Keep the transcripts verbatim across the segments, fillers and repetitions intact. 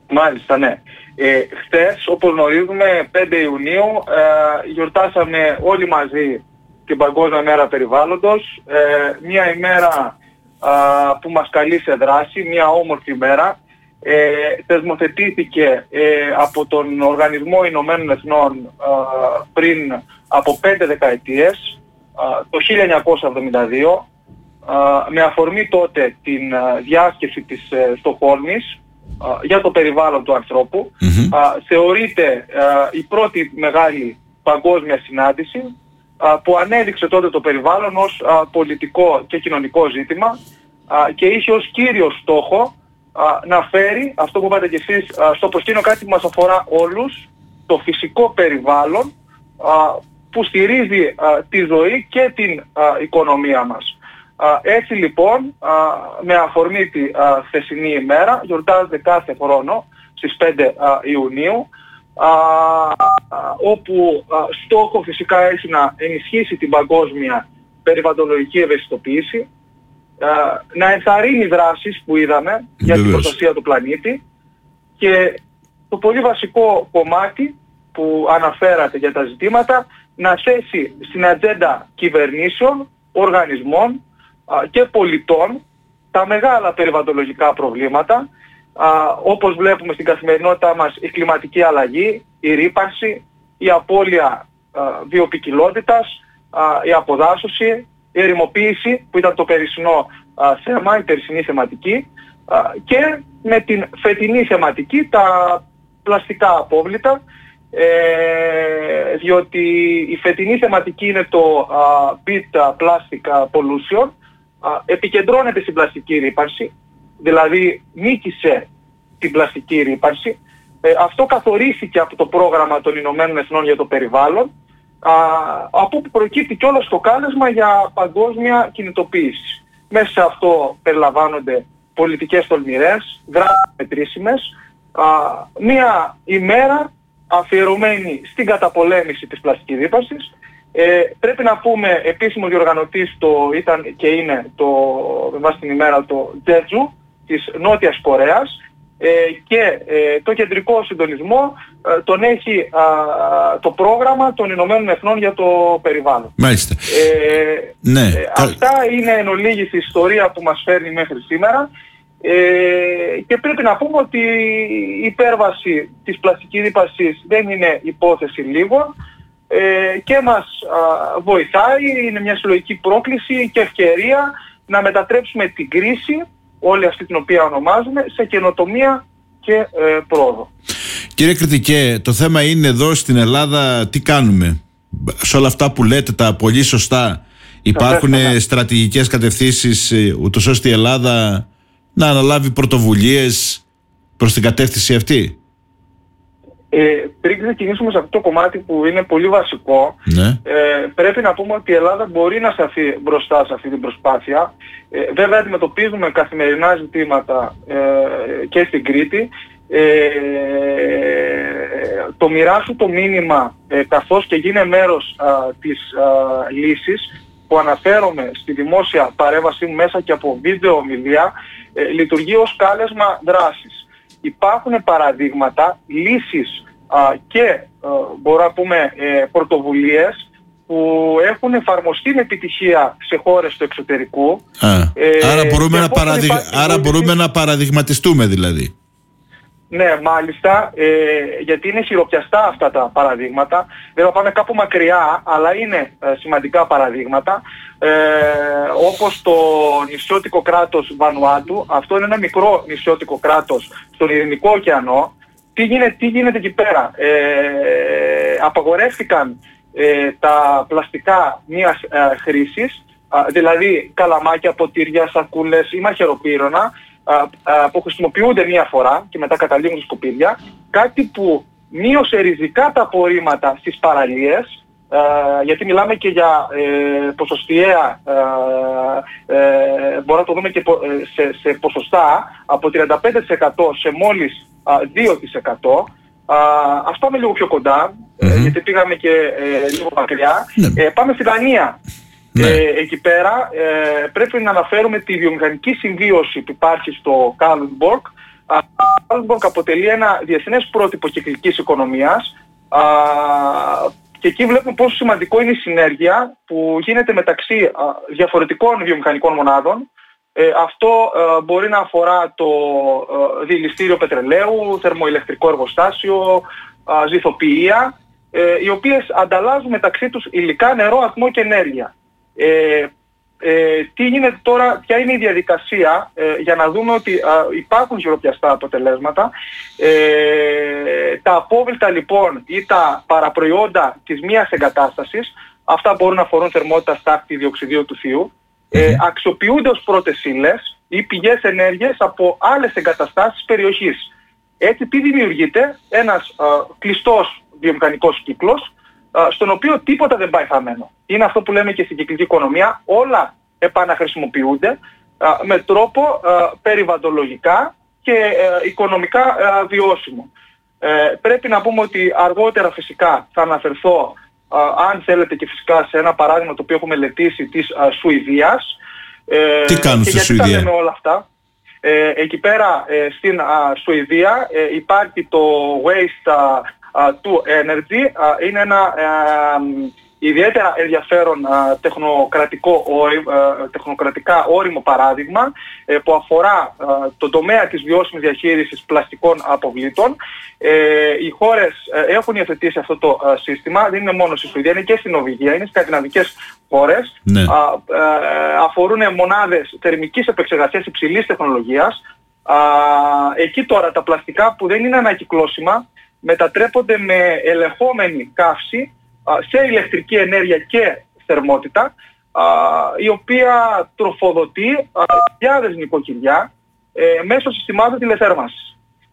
Μάλιστα, ναι. Ε, χθες, όπως γνωρίζουμε, πέντε Ιουνίου, ε, γιορτάσαμε όλοι μαζί την Παγκόσμια Μέρα Περιβάλλοντος. Ε, μια ημέρα ε, που μας καλεί σε δράση, μια όμορφη ημέρα. Ε, θεσμοθετήθηκε ε, από τον Οργανισμό Ηνωμένων Εθνών ε, πριν από πέντε δεκαετίες, ε, το χίλια εννιακόσια εβδομήντα δύο, ε, με αφορμή τότε την ε, διάσκεψη της ε, Στοκχόλμης ε, για το περιβάλλον του ανθρώπου. Mm-hmm. Ε, θεωρείται ε, η πρώτη μεγάλη παγκόσμια συνάντηση ε, που ανέδειξε τότε το περιβάλλον ως ε, πολιτικό και κοινωνικό ζήτημα ε, και είχε ως κύριο στόχο να φέρει, αυτό που είπατε κι εσείς, στο προσκήνιο κάτι που μας αφορά όλους, το φυσικό περιβάλλον που στηρίζει τη ζωή και την οικονομία μας. Έτσι λοιπόν, με αφορμή τη χθεσινή ημέρα, γιορτάζεται κάθε χρόνο στις πέντε Ιουνίου, όπου στόχο φυσικά έχει να ενισχύσει την παγκόσμια περιβαλλοντολογική ευαισθητοποίηση, να ενθαρρύνει δράσεις που είδαμε για την προστασία του πλανήτη, και το πολύ βασικό κομμάτι που αναφέρατε για τα ζητήματα, να θέσει στην ατζέντα κυβερνήσεων, οργανισμών και πολιτών τα μεγάλα περιβαλλοντολογικά προβλήματα, όπως βλέπουμε στην καθημερινότητά μας, η κλιματική αλλαγή, η ρύπανση, η απώλεια βιοποικιλότητας, η αποδάσωση, η ερημοποίηση που ήταν το περσινό α, θέμα, η περσινή θεματική, α, και με την φετινή θεματική τα πλαστικά απόβλητα, ε, διότι η φετινή θεματική είναι το Beat Plastic Pollution, α, επικεντρώνεται στην πλαστική ρύπανση, δηλαδή νίκησε την πλαστική ρύπανση. Ε, αυτό καθορίστηκε από το πρόγραμμα των Ηνωμένων Εθνών για το περιβάλλον, Α, από όπου προκύπτει κιόλας το κάλεσμα για παγκόσμια κινητοποίηση. Μέσα σε αυτό περιλαμβάνονται πολιτικές τολμηρές, δράσεις μετρήσιμες, α, μία ημέρα αφιερωμένη στην καταπολέμηση της πλαστικής ρύπανσης. Ε, πρέπει να πούμε, επίσημο διοργανωτής το ήταν και είναι το, με βάση την ημέρα, το Τζέτζου της Νότιας Κορέας, Ε, και ε, το κεντρικό συντονισμό ε, τον έχει α, το πρόγραμμα των Ηνωμένων Εθνών για το περιβάλλον. Μάλιστα. Ε, ναι. ε, αυτά είναι εν ολίγης η ιστορία που μας φέρνει μέχρι σήμερα, ε, και πρέπει να πούμε ότι η υπέρβαση της πλαστικής ρύπανσης δεν είναι υπόθεση λίγων, ε, και μας α, βοηθάει, είναι μια συλλογική πρόκληση και ευκαιρία να μετατρέψουμε την κρίση, όλη αυτή την οποία ονομάζουμε, σε καινοτομία και ε, πρόοδο. Κύριε Κρητικέ, το θέμα είναι εδώ στην Ελλάδα τι κάνουμε. Σε όλα αυτά που λέτε τα πολύ σωστά, υπάρχουν Σαφές, στρατηγικές κατευθύνσεις ούτως ώστε η Ελλάδα να αναλάβει πρωτοβουλίες προς την κατεύθυνση αυτή? Ε, πριν ξεκινήσουμε σε αυτό το κομμάτι που είναι πολύ βασικό, ναι. ε, πρέπει να πούμε ότι η Ελλάδα μπορεί να σταθεί μπροστά σε αυτή την προσπάθεια. Ε, βέβαια αντιμετωπίζουμε καθημερινά ζητήματα ε, και στην Κρήτη. Ε, το μοιράσου το μήνυμα, ε, καθώς και γίνε μέρος α, της α, λύσης, που αναφέρομαι στη δημόσια παρέμβασή μου μέσα και από βίντεο ομιλία, ε, λειτουργεί ως κάλεσμα δράσης. Υπάρχουν παραδείγματα, λύσεις α, και α, μπορώ να πούμε ε, πρωτοβουλίες που έχουν εφαρμοστεί με επιτυχία σε χώρες του εξωτερικού. Α, ε, άρα μπορούμε, να, παραδειγ... άρα μπορούμε να παραδειγματιστούμε δηλαδή. Ναι, μάλιστα, ε, γιατί είναι χειροπιαστά αυτά τα παραδείγματα. Δεν θα πάμε κάπου μακριά, αλλά είναι ε, σημαντικά παραδείγματα. Ε, όπως το νησιώτικο κράτος Βανουάτου, αυτό είναι ένα μικρό νησιώτικο κράτος στον Ειρηνικό ωκεανό. Τι γίνεται, τι γίνεται εκεί πέρα? Ε, απαγορεύτηκαν ε, τα πλαστικά μίας ε, χρήσης, ε, δηλαδή καλαμάκια, ποτήρια, σακούλες ή μαχαιροπύρωνα, που χρησιμοποιούνται μία φορά και μετά καταλήγουν στα σκουπίδια, κάτι που μείωσε ριζικά τα απορρίμματα στις παραλίες, γιατί μιλάμε και για ε, ποσοστιαία, ε, ε, μπορούμε να το δούμε και σε, σε ποσοστά από τριάντα πέντε τοις εκατό σε μόλις δύο τοις εκατό. Ας πάμε λίγο πιο κοντά, mm-hmm. ε, γιατί πήγαμε και ε, λίγο μακριά. Mm-hmm. Ε, πάμε στη Δανία. Ναι. Ε, εκεί πέρα ε, πρέπει να αναφέρουμε τη βιομηχανική συμβίωση που υπάρχει στο Kalundborg, Ο Άλσμποργκ αποτελεί ένα διεθνές πρότυπο κυκλικής οικονομίας α, και εκεί βλέπουμε πόσο σημαντικό είναι η συνέργεια που γίνεται μεταξύ α, διαφορετικών βιομηχανικών μονάδων. Ε, αυτό ε, μπορεί να αφορά το ε, διελιστήριο πετρελαίου, θερμοηλεκτρικό εργοστάσιο, ε, ζυθοποιία, ε, οι οποίες ανταλλάζουν μεταξύ τους υλικά, νερό, ατμό και ενέργεια. Ε, ε, τι γίνεται τώρα, ποια είναι η διαδικασία ε, για να δούμε ότι ε, υπάρχουν χειροπιαστά αποτελέσματα. Ε, τα απόβλητα λοιπόν ή τα παραπροϊόντα της μίας εγκατάστασης, αυτά μπορούν να αφορούν θερμότητα, στάχτη, διοξιδίου του θείου, Ε, αξιοποιούνται ως πρώτες ύλες ή πηγές ενέργειας από άλλες εγκαταστάσεις της περιοχής. Έτσι τι δημιουργείται? Ένας α, κλειστός βιομηχανικός κύκλος α, στον οποίο τίποτα δεν πάει χαμένο. Είναι αυτό που λέμε και στην κυκλική οικονομία, όλα επαναχρησιμοποιούνται α, με τρόπο α, περιβαλλοντολογικά και α, οικονομικά α, βιώσιμο. Ε, πρέπει να πούμε ότι αργότερα φυσικά θα αναφερθώ Uh, αν θέλετε και φυσικά σε ένα παράδειγμα το οποίο έχω μελετήσει της uh, Σουηδίας. Ε, Τι κάνουν στη Σουηδία? Και γιατί τα λέμε όλα αυτά? Ε, εκεί πέρα ε, στην uh, Σουηδία ε, υπάρχει το Waste uh, uh, to Energy. Uh, είναι ένα uh, ιδιαίτερα ενδιαφέρον uh, τεχνοκρατικό, uh, τεχνοκρατικά όριμο παράδειγμα uh, που αφορά uh, τον τομέα της βιώσιμης διαχείρισης πλαστικών αποβλήτων. Ε, οι χώρες ε, έχουν υιοθετήσει αυτό το ε, σύστημα, δεν είναι μόνο στη Σουηδία, είναι και στην Νορβηγία, είναι σκανδιναβικές χώρες. Ναι. Α, ε, αφορούν μονάδες θερμικής επεξεργασίας υψηλής τεχνολογίας. Α, εκεί τώρα τα πλαστικά που δεν είναι ανακυκλώσιμα μετατρέπονται με ελεγχόμενη καύση α, σε ηλεκτρική ενέργεια και θερμότητα, α, η οποία τροφοδοτεί α, χιλιάδες νοικοκυριά ε, μέσω συστημάτων τηλεθέρμανσης.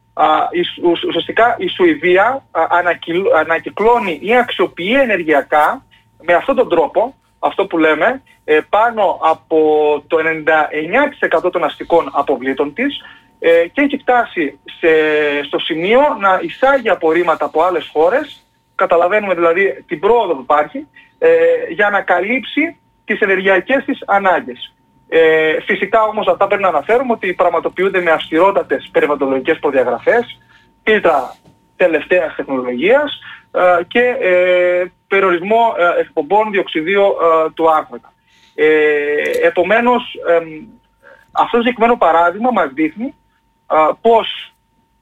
Uh, ουσιαστικά η Σουηδία uh, ανακυκλ, ανακυκλώνει ή αξιοποιεί ενεργειακά με αυτόν τον τρόπο, αυτό που λέμε, ε, πάνω από το ενενήντα εννέα τοις εκατό των αστικών αποβλήτων της ε, και έχει φτάσει σε, στο σημείο να εισάγει απορρίμματα από άλλες χώρες, καταλαβαίνουμε δηλαδή την πρόοδο που υπάρχει, ε, για να καλύψει τις ενεργειακές της ανάγκες. Ε, φυσικά όμως αυτά πρέπει να αναφέρουμε ότι πραγματοποιούνται με αυστηρότατες περιβαλλοντολογικές προδιαγραφές, φίλτρα τελευταίας τεχνολογίας ε, και ε, περιορισμό ε, εκπομπών διοξιδίου ε, του άνθρακα. Ε, επομένως, ε, αυτό το συγκεκριμένο παράδειγμα μας δείχνει ε, πως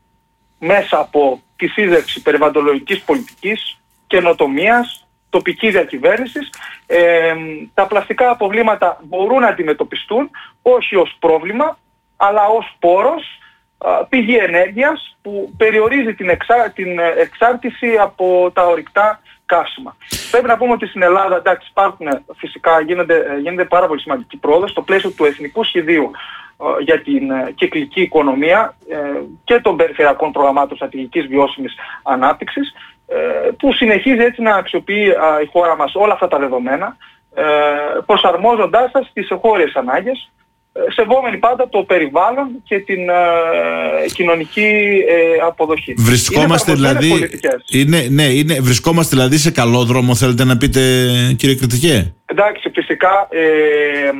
μέσα από τη σύνταξη περιβαλλοντολογικής πολιτικής, καινοτομίας, τοπική διακυβέρνηση, ε, τα πλαστικά αποβλήματα μπορούν να αντιμετωπιστούν όχι ως πρόβλημα, αλλά ως πόρος, α, πηγή ενέργειας που περιορίζει την, εξά, την εξάρτηση από τα ορυκτά καύσιμα. Πρέπει να πούμε ότι στην Ελλάδα, εντάξει, υπάρχουν, φυσικά γίνεται, γίνεται πάρα πολύ σημαντική πρόοδος στο πλαίσιο του Εθνικού Σχεδίου α, για την α, κυκλική οικονομία ε, και των περιφερειακών προγραμμάτων στρατηγικής βιώσιμης ανάπτυξης, που συνεχίζει έτσι να αξιοποιεί α, η χώρα μας όλα αυτά τα δεδομένα, ε, προσαρμόζοντάς τα στις εγχώριες ανάγκες, ε, σεβόμενοι πάντα το περιβάλλον και την ε, κοινωνική ε, αποδοχή. Βρισκόμαστε είναι δηλαδή, είναι, ναι, είναι, βρισκόμαστε δηλαδή σε καλό δρόμο, θέλετε να πείτε, κύριε Κρητικέ? Εντάξει, φυσικά ε, ε,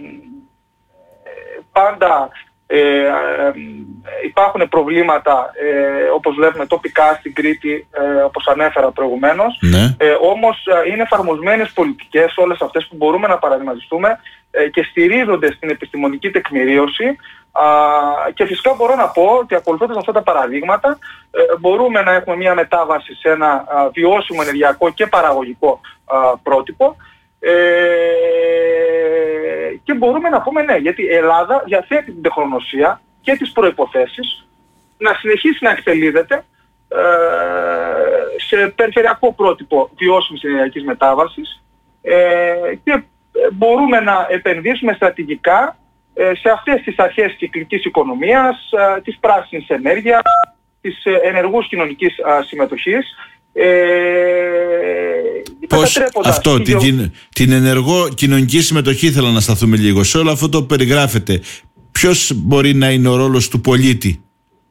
πάντα Ε, ε, υπάρχουν προβλήματα ε, όπως βλέπουμε τοπικά στην Κρήτη, ε, όπως ανέφερα προηγουμένως, ναι. ε, όμως ε, είναι εφαρμοσμένες πολιτικές όλες αυτές που μπορούμε να παραδειγματιστούμε ε, και στηρίζονται στην επιστημονική τεκμηρίωση, α, και φυσικά μπορώ να πω ότι ακολουθώντας αυτά τα παραδείγματα ε, μπορούμε να έχουμε μια μετάβαση σε ένα α, βιώσιμο ενεργειακό και παραγωγικό α, πρότυπο. Ε, και μπορούμε να πούμε ναι, γιατί η Ελλάδα διαθέτει την τεχνογνωσία και τις προϋποθέσεις να συνεχίσει να εκτελείται ε, σε περιφερειακό πρότυπο βιώσιμης ενεργειακής μετάβασης ε, και μπορούμε να επενδύσουμε στρατηγικά ε, σε αυτές τις αρχές κυκλικής οικονομίας, ε, της πράσινης ενέργειας, της ενεργούς κοινωνικής α, συμμετοχής. Ε, Πώς αυτό, την, διο... την ενεργό κοινωνική συμμετοχή ήθελα να σταθούμε λίγο. Σε όλο αυτό το περιγράφετε, ποιος μπορεί να είναι ο ρόλος του πολίτη?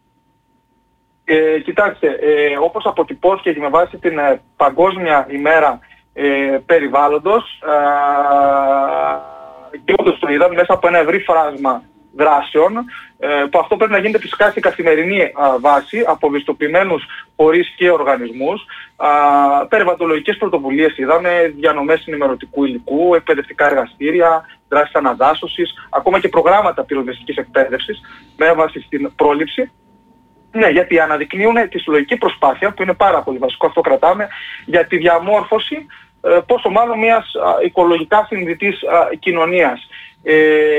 Ε, κοιτάξτε, ε, όπως αποτυπώθηκε και με βάση την ε, Παγκόσμια ημέρα ε, περιβάλλοντος, ε, και όντως το είδαμε μέσα από ένα ευρύ φράσμα δράσεων, ε, που αυτό πρέπει να γίνεται φυσικά στην καθημερινή α, βάση από ευαισθητοποιημένους φορείς και οργανισμούς. Α, περιβαλλοντολογικές πρωτοβουλίες είδαμε, διανομές ενημερωτικού υλικού, εκπαιδευτικά εργαστήρια, δράσεις αναδάσωσης, ακόμα και προγράμματα πυροσβεστικής εκπαίδευσης με βάση στην πρόληψη. Ναι, γιατί αναδεικνύουν τη συλλογική προσπάθεια, που είναι πάρα πολύ βασικό, αυτό κρατάμε, για τη διαμόρφωση, ε, πόσο μάλλον μιας α, οικολογικά συνειδητής α, κοινωνίας. Ε,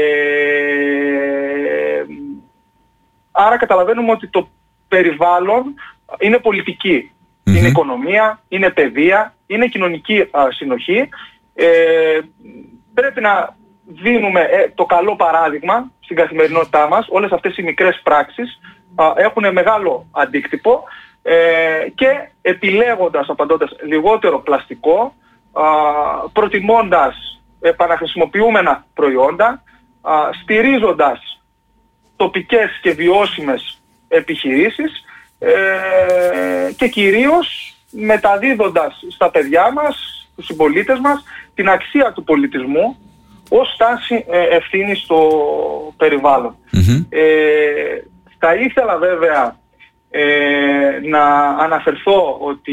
άρα καταλαβαίνουμε ότι το περιβάλλον είναι πολιτική, mm-hmm. είναι οικονομία, είναι παιδεία, είναι κοινωνική α, συνοχή. Ε, πρέπει να δίνουμε ε, το καλό παράδειγμα στην καθημερινότητά μας. Όλες αυτές οι μικρές πράξεις α, έχουν μεγάλο αντίκτυπο ε, και επιλέγοντας, απαντώντας, λιγότερο πλαστικό, α, προτιμώντας επαναχρησιμοποιούμενα προϊόντα, α, στηρίζοντας τοπικές και βιώσιμες επιχειρήσεις ε, και κυρίως μεταδίδοντας στα παιδιά μας, στους συμπολίτες μας, την αξία του πολιτισμού ως στάση ε, ευθύνης στο περιβάλλον. Mm-hmm. Ε, θα ήθελα βέβαια ε, να αναφερθώ ότι,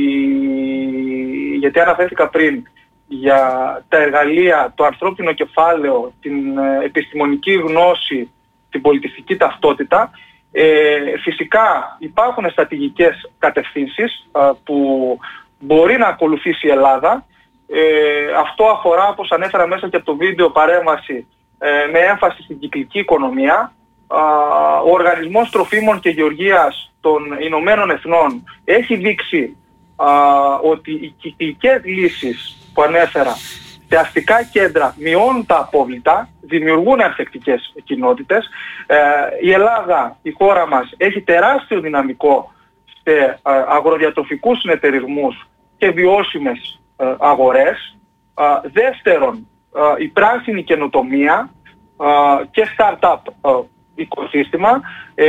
γιατί αναφέρθηκα πριν, για τα εργαλεία, το ανθρώπινο κεφάλαιο, την ε, επιστημονική γνώση, την πολιτιστική ταυτότητα. Ε, φυσικά υπάρχουν στρατηγικές κατευθύνσεις ε, που μπορεί να ακολουθήσει η Ελλάδα. Ε, αυτό αφορά, όπως ανέφερα μέσα και από το βίντεο παρέμβαση, ε, με έμφαση στην κυκλική οικονομία. Ε, ο Οργανισμός Τροφίμων και Γεωργίας των Ηνωμένων Εθνών έχει δείξει ε, ότι οι κυκλικές λύσεις που ανέφερα σε αστικά κέντρα μειώνουν τα απόβλητα, δημιουργούν ανθεκτικές κοινότητες. Ε, η Ελλάδα, η χώρα μας, έχει τεράστιο δυναμικό σε ε, αγροδιατροφικούς συνεταιρισμούς και βιώσιμες ε, αγορές. Ε, δεύτερον, ε, η πράσινη καινοτομία ε, και startup ε, οικοσύστημα ε,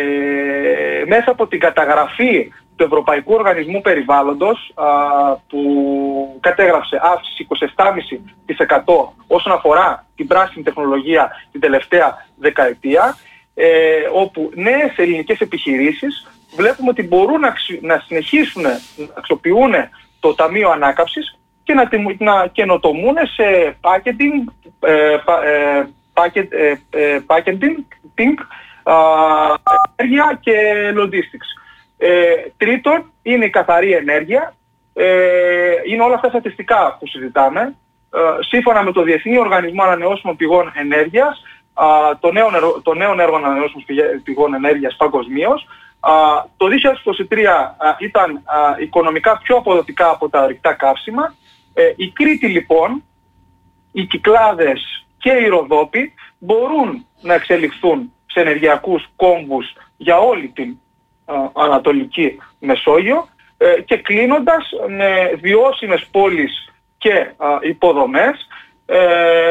μέσα από την καταγραφή του Ευρωπαϊκού Οργανισμού Περιβάλλοντος, α, που κατέγραψε αύξηση είκοσι επτά κόμμα πέντε τοις εκατό όσον αφορά την πράσινη τεχνολογία την τελευταία δεκαετία, ε, όπου νέες ελληνικές επιχειρήσεις βλέπουμε ότι μπορούν να, να συνεχίσουν να αξιοποιούν το Ταμείο Ανάκαμψης και να, να καινοτομούν σε packaging, ε, ε, packet, ε, ε, packaging, ε, ενέργεια και logistics. Ε, τρίτον, είναι η καθαρή ενέργεια. Ε, είναι όλα αυτά στατιστικά που συζητάμε. Ε, σύμφωνα με το Διεθνή Οργανισμό Ανανεώσιμων Πηγών Ενέργειας, α, το νέο, το νέο έργο ανανεώσιμων πηγών ενέργειας παγκοσμίως, α, το δύο χιλιάδες είκοσι τρία α, ήταν α, οικονομικά πιο αποδοτικά από τα ορυκτά καύσιμα. Ε, η Κρήτη λοιπόν, οι Κυκλάδες και οι Ροδόποι μπορούν να εξελιχθούν σε ενεργειακούς κόμβους για όλη την Ανατολική Μεσόγειο, ε, και κλείνοντας με βιώσιμες πόλεις και α, υποδομές, ε,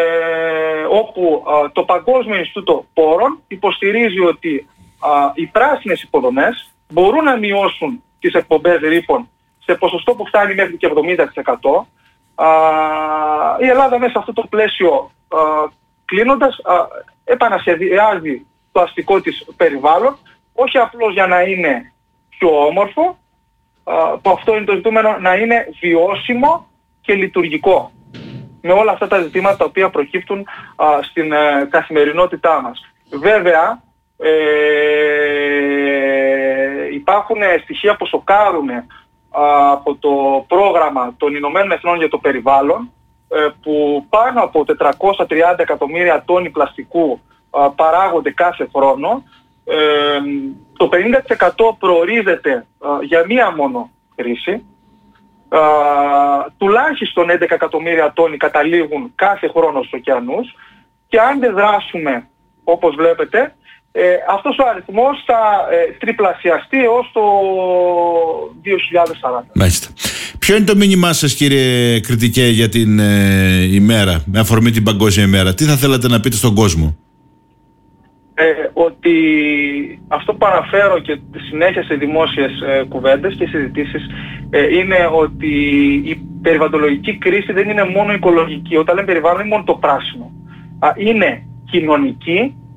όπου α, το Παγκόσμιο Ινστιτούτο Πόρων υποστηρίζει ότι α, οι πράσινες υποδομές μπορούν να μειώσουν τις εκπομπές ρήπων σε ποσοστό που φτάνει μέχρι και εβδομήντα τοις εκατό. Α, η Ελλάδα μέσα σε αυτό το πλαίσιο, α, κλείνοντας, α, επανασχεδιάζει το αστικό της περιβάλλον, όχι απλώς για να είναι πιο όμορφο, που αυτό είναι το ζητούμενο, να είναι βιώσιμο και λειτουργικό. Με όλα αυτά τα ζητήματα τα οποία προκύπτουν στην καθημερινότητά μας. Βέβαια, ε, υπάρχουν στοιχεία που σοκάρουν από το πρόγραμμα των Ηνωμένων Εθνών για το περιβάλλον, ε, που πάνω από τετρακόσια τριάντα εκατομμύρια τόνοι πλαστικού παράγονται κάθε χρόνο. Ε, το πενήντα τοις εκατό προορίζεται α, για μία μόνο χρήση. Α, τουλάχιστον έντεκα εκατομμύρια τόνοι καταλήγουν κάθε χρόνο στους ωκεανούς, και αν δεν δράσουμε όπως βλέπετε, ε, αυτός ο αριθμός θα ε, τριπλασιαστεί έως το δύο χιλιάδες σαράντα. Μάλιστα. Ποιο είναι το μήνυμά σας, κύριε Κριτικέ, για την ε, ημέρα, με αφορμή την Παγκόσμια ημέρα? Τι θα θέλατε να πείτε στον κόσμο? Ε, ότι αυτό που αναφέρω και συνέχεια σε δημόσιες ε, κουβέντες και συζητήσεις ε, είναι ότι η περιβαλλοντολογική κρίση δεν είναι μόνο οικολογική. Όταν λέμε περιβάλλον, είναι μόνο το πράσινο. Α, είναι κοινωνική,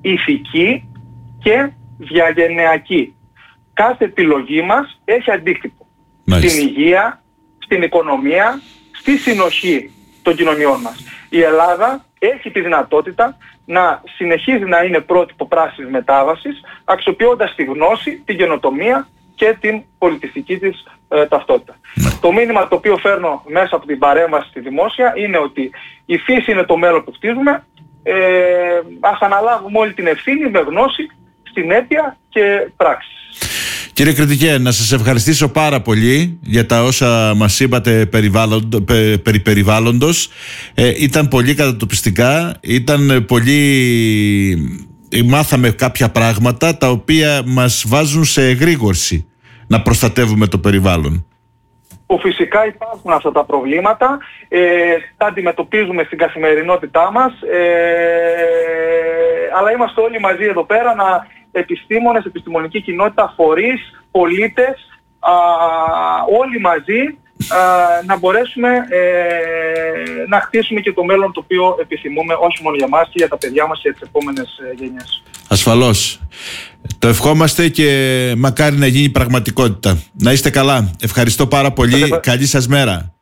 ηθική και διαγενειακή. Κάθε επιλογή μας έχει αντίκτυπο. Μάλιστα. Στην υγεία, στην οικονομία, στη συνοχή των κοινωνιών μας. Η Ελλάδα έχει τη δυνατότητα να συνεχίζει να είναι πρότυπο πράσινης μετάβασης, αξιοποιώντας τη γνώση, την καινοτομία και την πολιτιστική της ε, ταυτότητα. Ναι. Το μήνυμα το οποίο φέρνω μέσα από την παρέμβαση στη δημόσια είναι ότι η φύση είναι το μέλλον που χτίζουμε, ε, ας αναλάβουμε όλη την ευθύνη με γνώση, συνέπεια και πράξεις. Κύριε Κρητικέ, να σας ευχαριστήσω πάρα πολύ για τα όσα μας είπατε περιβάλλοντο, πε, περί περιβάλλοντος. Ε, ήταν πολύ κατατοπιστικά, ήταν πολύ... μάθαμε κάποια πράγματα τα οποία μας βάζουν σε εγρήγορση να προστατεύουμε το περιβάλλον. Που φυσικά υπάρχουν αυτά τα προβλήματα, ε, τα αντιμετωπίζουμε στην καθημερινότητά μας, ε, αλλά είμαστε όλοι μαζί εδώ πέρα, να, επιστήμονες, επιστημονική κοινότητα, φορείς, πολίτες, α, όλοι μαζί α, να μπορέσουμε ε, να χτίσουμε και το μέλλον το οποίο επιθυμούμε, όχι μόνο για μας και για τα παιδιά μας και για τις επόμενες γενιές. Ασφαλώς. Το ευχόμαστε και μακάρι να γίνει πραγματικότητα. Να είστε καλά. Ευχαριστώ πάρα πολύ. Καλή σας μέρα.